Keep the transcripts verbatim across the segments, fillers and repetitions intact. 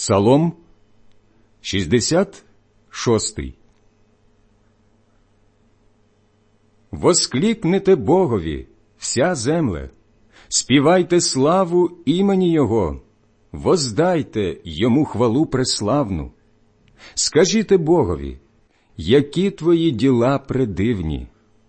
Псалом шістдесят шостий. Воскликнете Богові, вся земле, співайте славу імені Його, воздайте Йому хвалу преславну. Скажіте Богові, які Твої діла предивні.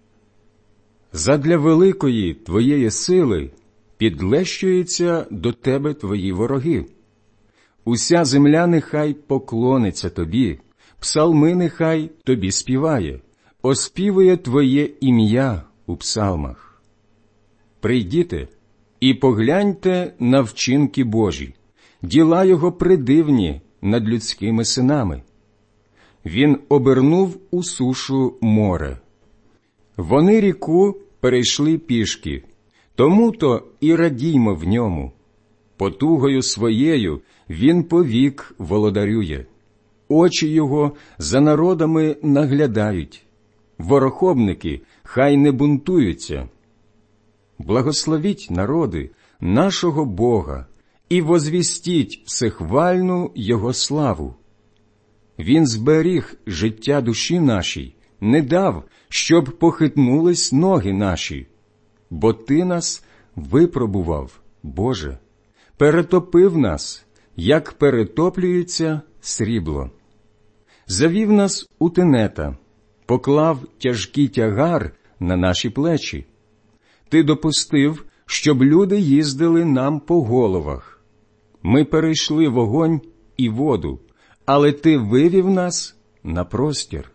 Задля великої Твоєї сили підлещуються до Тебе Твої вороги. Уся земля нехай поклониться Тобі, псалми нехай Тобі співає, оспівує Твоє ім'я у псалмах. Прийдіте і погляньте на вчинки Божі, діла Його предивні над людськими синами. Він обернув у сушу море. Вони ріку перейшли пішки, тому-то і радіймо в ньому. Потугою своєю він повік володарює. Очі його за народами наглядають. Ворохобники хай не бунтуються. Благословіть народи нашого Бога і возвістіть всехвальну Його славу. Він зберіг життя душі нашій, не дав, щоб похитнулись ноги наші. Бо Ти нас випробував, Боже, перетопив нас, як перетоплюється срібло. Завів нас у тенета, поклав тяжкий тягар на наші плечі. Ти допустив, щоб люди їздили нам по головах. Ми перейшли вогонь і воду, але Ти вивів нас на простір.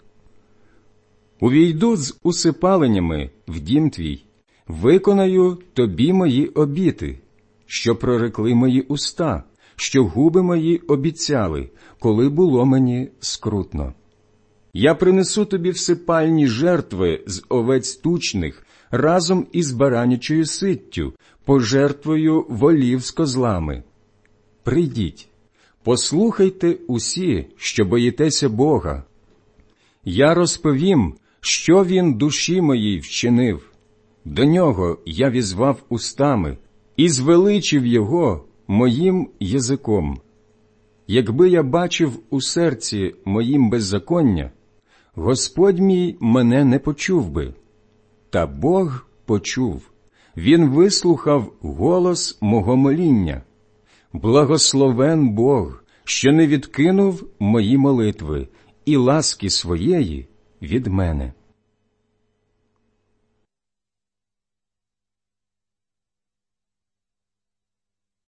Увійду з усипаленнями в дім Твій, виконаю Тобі мої обіти, що прорекли мої уста, що губи мої обіцяли, коли було мені скрутно. Я принесу Тобі всипальні жертви з овець тучних разом із баранячою ситтю, пожертвою волів з козлами. Прийдіть, послухайте усі, що боїтеся Бога. Я розповім, що Він душі моїй вчинив. До Нього я візвав устами і звеличив Його моїм язиком. Якби я бачив у серці моїм беззаконня, Господь мій мене не почув би. Та Бог почув, Він вислухав голос мого моління. Благословен Бог, що не відкинув мої молитви і ласки своєї від мене.